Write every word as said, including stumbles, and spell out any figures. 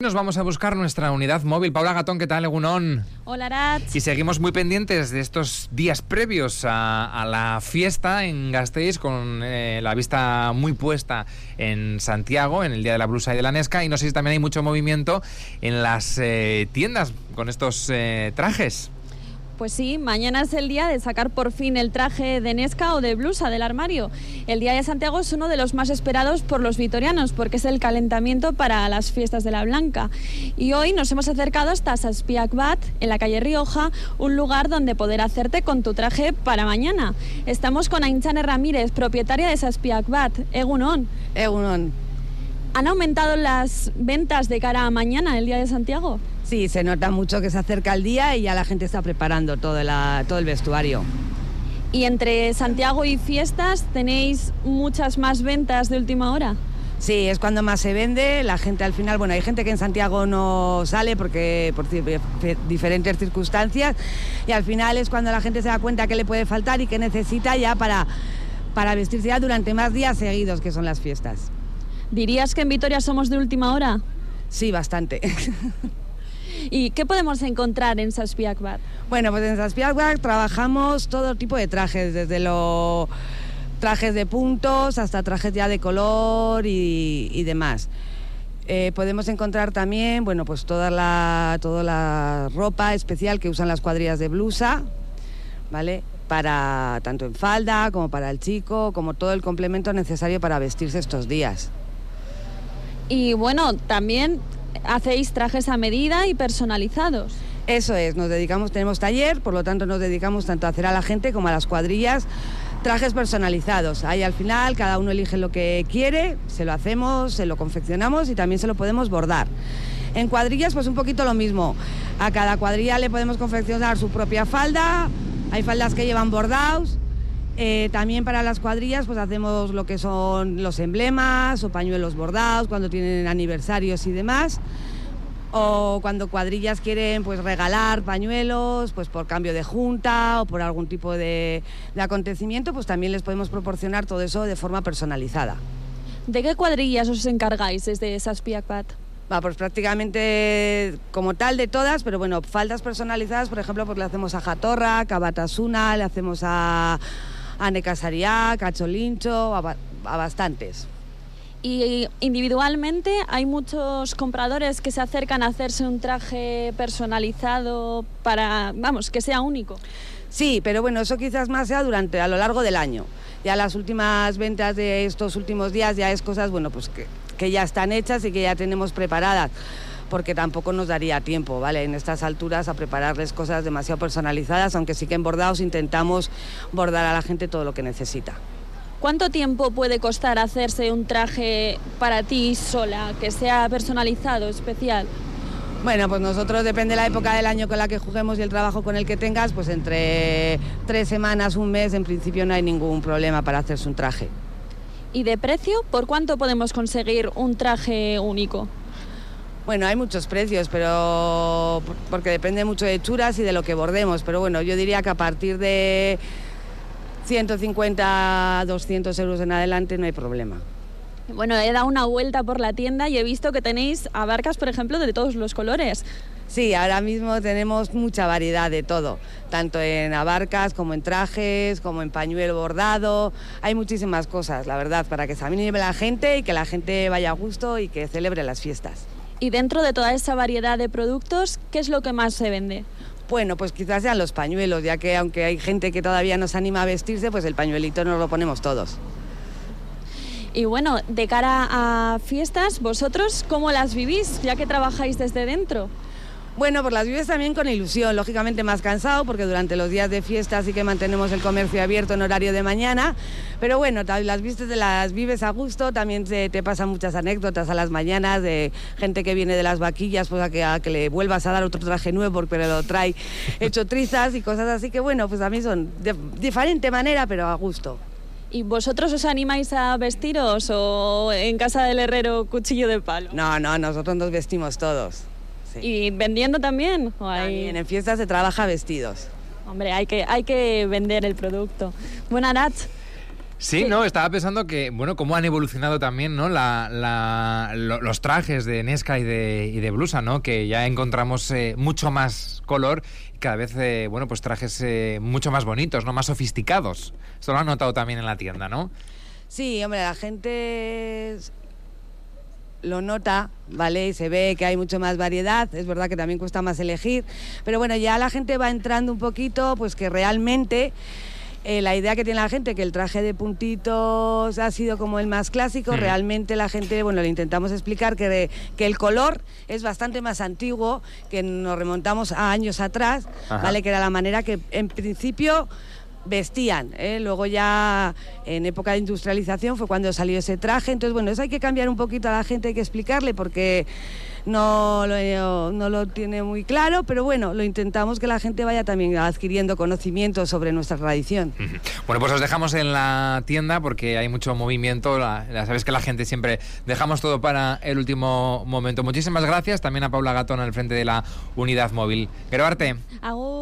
Nos vamos a buscar nuestra unidad móvil. Paula Gatón, ¿qué tal, Egunon? Hola, Arats. Y seguimos muy pendientes de estos días previos a, a la fiesta en Gasteiz, con eh, la vista muy puesta en Santiago, en el Día de la Blusa y de la Nesca. Y no sé si también hay mucho movimiento en las eh, tiendas con estos eh, trajes. Pues sí, mañana es el día de sacar por fin el traje de Nesca o de blusa del armario. El Día de Santiago es uno de los más esperados por los vitorianos porque es el calentamiento para las fiestas de la Blanca. Y hoy nos hemos acercado hasta Zazpiak Bat, en la calle Rioja, un lugar donde poder hacerte con tu traje para mañana. Estamos con Aintzane Ramírez, propietaria de Zazpiak Bat. Egunon. Egunon. ¿Han aumentado las ventas de cara a mañana, el Día de Santiago? Sí, se nota mucho que se acerca el día y ya la gente está preparando todo, la, todo el vestuario. ¿Y entre Santiago y fiestas tenéis muchas más ventas de última hora? Sí, es cuando más se vende. La gente al final, bueno, hay gente que en Santiago no sale porque por diferentes circunstancias y al final es cuando la gente se da cuenta que le puede faltar y que necesita ya para, para vestirse ya durante más días seguidos, que son las fiestas. ¿Dirías que en Vitoria somos de última hora? Sí, bastante. ¿Y qué podemos encontrar en Zazpiak Bat? Bueno, pues en Zazpiak Bat trabajamos todo tipo de trajes, desde los trajes de puntos hasta trajes ya de color y, y demás. Eh, podemos encontrar también, bueno, pues toda la, toda la ropa especial que usan las cuadrillas de blusa, ¿vale? Para tanto en falda como para el chico, como todo el complemento necesario para vestirse estos días. Y bueno, también hacéis trajes a medida y personalizados. Eso es, nos dedicamos, tenemos taller, por lo tanto nos dedicamos tanto a hacer a la gente como a las cuadrillas trajes personalizados. Ahí al final cada uno elige lo que quiere, se lo hacemos, se lo confeccionamos y también se lo podemos bordar. En cuadrillas pues un poquito lo mismo, a cada cuadrilla le podemos confeccionar su propia falda, hay faldas que llevan bordados. Eh, también para las cuadrillas pues hacemos lo que son los emblemas o pañuelos bordados cuando tienen aniversarios y demás, o cuando cuadrillas quieren pues regalar pañuelos pues por cambio de junta o por algún tipo de, de acontecimiento, pues también les podemos proporcionar todo eso de forma personalizada. ¿De qué cuadrillas os encargáis desde Zazpiak Bat? Va, pues prácticamente como tal de todas, pero bueno, faldas personalizadas, por ejemplo, pues le hacemos a Jatorra, a Batasuna, le hacemos a a Nekazariak, a Cholincho, a, a bastantes. Y individualmente hay muchos compradores que se acercan a hacerse un traje personalizado para, vamos, que sea único. Sí, pero bueno, eso quizás más sea durante, a lo largo del año. Ya las últimas ventas de estos últimos días ya es cosas, bueno, pues que, que ya están hechas y que ya tenemos preparadas, porque tampoco nos daría tiempo, ¿vale? En estas alturas a prepararles cosas demasiado personalizadas, aunque sí que en bordados intentamos bordar a la gente todo lo que necesita. ¿Cuánto tiempo puede costar hacerse un traje para ti sola, que sea personalizado, especial? Bueno, pues nosotros, depende de la época del año con la que juguemos y el trabajo con el que tengas, pues entre tres semanas, un mes, en principio no hay ningún problema para hacerse un traje. ¿Y de precio? ¿Por cuánto podemos conseguir un traje único? Bueno, hay muchos precios, pero porque depende mucho de hechuras y de lo que bordemos, pero bueno, yo diría que a partir de ciento cincuenta, doscientos euros en adelante no hay problema. Bueno, he dado una vuelta por la tienda y he visto que tenéis abarcas, por ejemplo, de todos los colores. Sí, ahora mismo tenemos mucha variedad de todo, tanto en abarcas como en trajes, como en pañuelo bordado. Hay muchísimas cosas, la verdad, para que se anime la gente y que la gente vaya a gusto y que celebre las fiestas. Y dentro de toda esa variedad de productos, ¿qué es lo que más se vende? Bueno, pues quizás sean los pañuelos, ya que aunque hay gente que todavía nos anima a vestirse, pues el pañuelito nos lo ponemos todos. Y bueno, de cara a fiestas, ¿vosotros cómo las vivís, ya que trabajáis desde dentro? Bueno, pues las vives también con ilusión, lógicamente más cansado, porque durante los días de fiesta sí que mantenemos el comercio abierto en horario de mañana, pero bueno, las vistes de las vives a gusto, también te, te pasan muchas anécdotas a las mañanas de gente que viene de las vaquillas, pues a que, a que le vuelvas a dar otro traje nuevo, pero lo trae hecho trizas y cosas así que bueno, pues a mí son de diferente manera, pero a gusto. ¿Y vosotros os animáis a vestiros o en casa del herrero cuchillo de palo? No, no, nosotros nos vestimos todos. Sí. ¿Y vendiendo también? ¿O hay... También, en fiestas se trabaja vestidos. Hombre, hay que, hay que vender el producto. Bueno, Arats, Sí, sí, no, estaba pensando que, bueno, cómo han evolucionado también, ¿no? La, la, lo, los trajes de Nesca y de, y de blusa, ¿no? Que ya encontramos eh, mucho más color y cada vez, eh, bueno, pues trajes eh, mucho más bonitos, ¿no? Más sofisticados. Esto lo han notado también en la tienda, ¿no? Sí, hombre, la gente lo nota, ¿vale? Y se ve que hay mucho más variedad, es verdad que también cuesta más elegir, pero bueno, ya la gente va entrando un poquito, pues que realmente eh, la idea que tiene la gente, que el traje de puntitos ha sido como el más clásico, mm. realmente la gente, bueno, le intentamos explicar que, que el color es bastante más antiguo, que nos remontamos a años atrás, Ajá. ¿vale? Que era la manera que en principio vestían, ¿eh? Luego ya en época de industrialización fue cuando salió ese traje, entonces bueno, eso hay que cambiar un poquito a la gente, hay que explicarle porque no lo, no lo tiene muy claro, pero bueno, lo intentamos que la gente vaya también adquiriendo conocimiento sobre nuestra tradición. Bueno, pues os dejamos en la tienda porque hay mucho movimiento, la, la sabéis que la gente siempre dejamos todo para el último momento. Muchísimas gracias también a Paula Gatón al frente de la unidad móvil. Pero Arte. Agur.